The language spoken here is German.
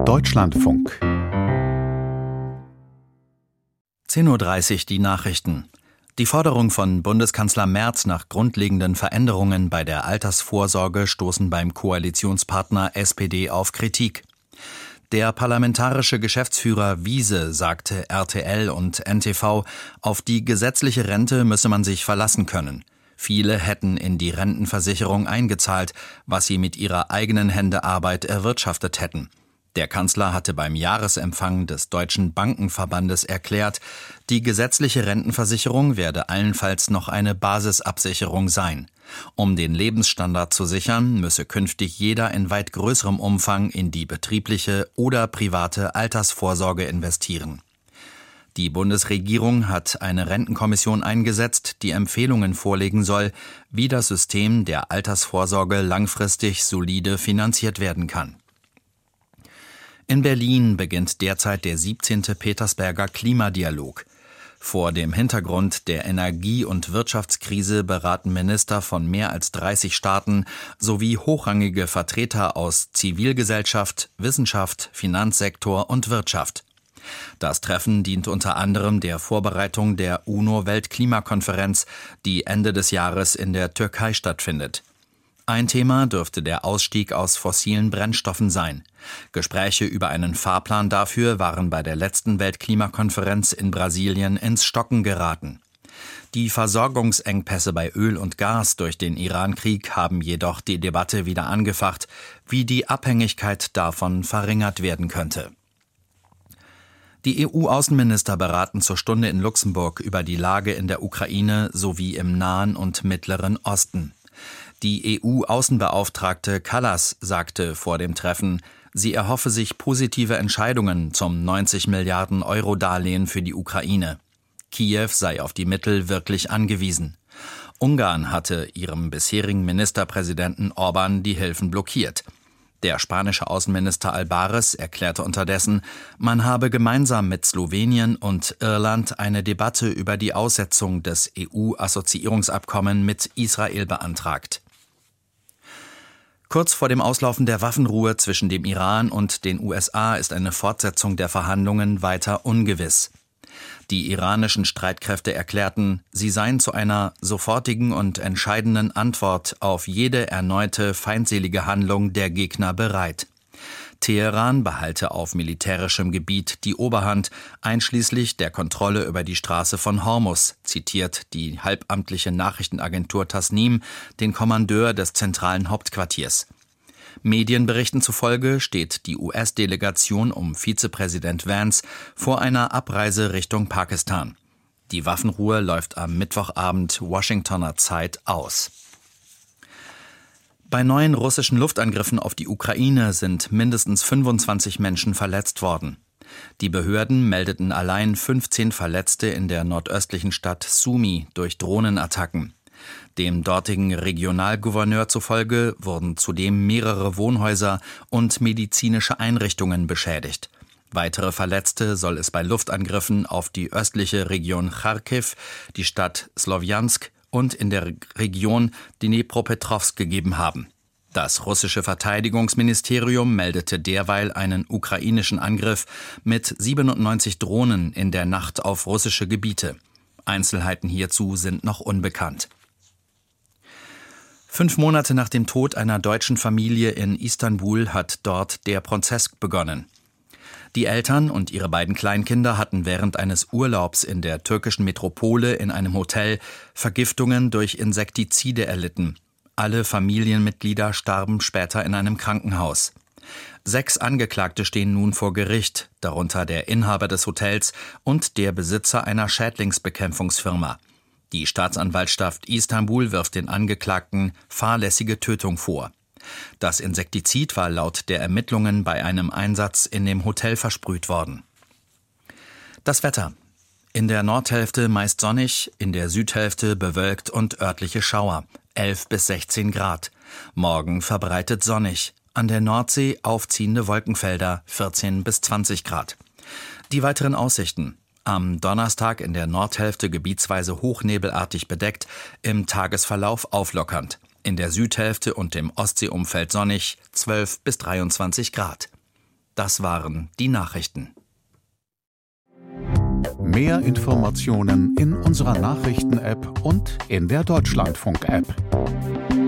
Deutschlandfunk. 10:30 Uhr die Nachrichten. Die Forderung von Bundeskanzler Merz nach grundlegenden Veränderungen bei der Altersvorsorge stoßen beim Koalitionspartner SPD auf Kritik. Der parlamentarische Geschäftsführer Wiese sagte RTL und NTV, auf die gesetzliche Rente müsse man sich verlassen können. Viele hätten in die Rentenversicherung eingezahlt, was sie mit ihrer eigenen Hände Arbeit erwirtschaftet hätten. Der Kanzler hatte beim Jahresempfang des Deutschen Bankenverbandes erklärt, die gesetzliche Rentenversicherung werde allenfalls noch eine Basisabsicherung sein. Um den Lebensstandard zu sichern, müsse künftig jeder in weit größerem Umfang in die betriebliche oder private Altersvorsorge investieren. Die Bundesregierung hat eine Rentenkommission eingesetzt, die Empfehlungen vorlegen soll, wie das System der Altersvorsorge langfristig solide finanziert werden kann. In Berlin beginnt derzeit der 17. Petersberger Klimadialog. Vor dem Hintergrund der Energie- und Wirtschaftskrise beraten Minister von mehr als 30 Staaten sowie hochrangige Vertreter aus Zivilgesellschaft, Wissenschaft, Finanzsektor und Wirtschaft. Das Treffen dient unter anderem der Vorbereitung der UNO-Weltklimakonferenz, die Ende des Jahres in der Türkei stattfindet. Ein Thema dürfte der Ausstieg aus fossilen Brennstoffen sein. Gespräche über einen Fahrplan dafür waren bei der letzten Weltklimakonferenz in Brasilien ins Stocken geraten. Die Versorgungsengpässe bei Öl und Gas durch den Iran-Krieg haben jedoch die Debatte wieder angefacht, wie die Abhängigkeit davon verringert werden könnte. Die EU-Außenminister beraten zur Stunde in Luxemburg über die Lage in der Ukraine sowie im Nahen und Mittleren Osten. Die EU-Außenbeauftragte Kallas sagte vor dem Treffen, sie erhoffe sich positive Entscheidungen zum 90 Milliarden Euro Darlehen für die Ukraine. Kiew sei auf die Mittel wirklich angewiesen. Ungarn hatte ihrem bisherigen Ministerpräsidenten Orban die Hilfen blockiert. Der spanische Außenminister Albares erklärte unterdessen, man habe gemeinsam mit Slowenien und Irland eine Debatte über die Aussetzung des EU-Assoziierungsabkommens mit Israel beantragt. Kurz vor dem Auslaufen der Waffenruhe zwischen dem Iran und den USA ist eine Fortsetzung der Verhandlungen weiter ungewiss. Die iranischen Streitkräfte erklärten, sie seien zu einer sofortigen und entscheidenden Antwort auf jede erneute feindselige Handlung der Gegner bereit. Teheran behalte auf militärischem Gebiet die Oberhand, einschließlich der Kontrolle über die Straße von Hormuz, zitiert die halbamtliche Nachrichtenagentur Tasnim den Kommandeur des zentralen Hauptquartiers. Medienberichten zufolge steht die US-Delegation um Vizepräsident Vance vor einer Abreise Richtung Pakistan. Die Waffenruhe läuft am Mittwochabend Washingtoner Zeit aus. Bei neuen russischen Luftangriffen auf die Ukraine sind mindestens 25 Menschen verletzt worden. Die Behörden meldeten allein 15 Verletzte in der nordöstlichen Stadt Sumy durch Drohnenattacken. Dem dortigen Regionalgouverneur zufolge wurden zudem mehrere Wohnhäuser und medizinische Einrichtungen beschädigt. Weitere Verletzte soll es bei Luftangriffen auf die östliche Region Charkiw, die Stadt Slowjansk und in der Region Dnipropetrovsk gegeben haben. Das russische Verteidigungsministerium meldete derweil einen ukrainischen Angriff mit 97 Drohnen in der Nacht auf russische Gebiete. Einzelheiten hierzu sind noch unbekannt. 5 Monate nach dem Tod einer deutschen Familie in Istanbul hat dort der Prozess begonnen. Die Eltern und ihre beiden Kleinkinder hatten während eines Urlaubs in der türkischen Metropole in einem Hotel Vergiftungen durch Insektizide erlitten. Alle Familienmitglieder starben später in einem Krankenhaus. 6 Angeklagte stehen nun vor Gericht, darunter der Inhaber des Hotels und der Besitzer einer Schädlingsbekämpfungsfirma. Die Staatsanwaltschaft Istanbul wirft den Angeklagten fahrlässige Tötung vor. Das Insektizid war laut der Ermittlungen bei einem Einsatz in dem Hotel versprüht worden. Das Wetter. In der Nordhälfte meist sonnig, in der Südhälfte bewölkt und örtliche Schauer, 11 bis 16 Grad. Morgen verbreitet sonnig, an der Nordsee aufziehende Wolkenfelder, 14 bis 20 Grad. Die weiteren Aussichten. Am Donnerstag in der Nordhälfte gebietsweise hochnebelartig bedeckt, im Tagesverlauf auflockernd. In der Südhälfte und im Ostseeumfeld sonnig, 12 bis 23 Grad. Das waren die Nachrichten. Mehr Informationen in unserer Nachrichten-App und in der Deutschlandfunk-App.